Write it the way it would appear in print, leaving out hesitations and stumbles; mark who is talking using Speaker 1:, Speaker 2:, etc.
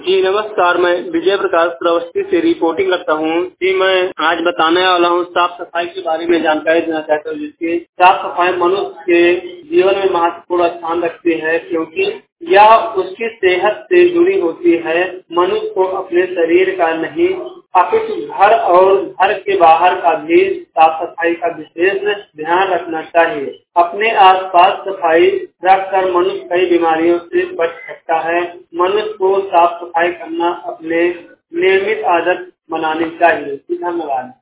Speaker 1: जी नमस्कार, मैं विजय प्रकाश प्रवस्ती से रिपोर्टिंग करता हूँ। जी मैं आज बताने वाला हूँ साफ सफाई के बारे में जानकारी देना चाहता हूँ। जिसकी साफ सफाई मनुष्य के जीवन में महत्वपूर्ण स्थान रखती है, क्योंकि यह उसकी सेहत से जुड़ी होती है। मनुष्य को अपने शरीर का नहीं अपितु घर और घर के बाहर का भी साफ सफाई का विशेष ध्यान रखना चाहिए। अपने आसपास सफाई रखकर मनुष्य कई बीमारियों से बच सकता है। मनुष्य को साफ सफाई करना अपने नियमित आदत बनानी चाहिए। धन्यवाद।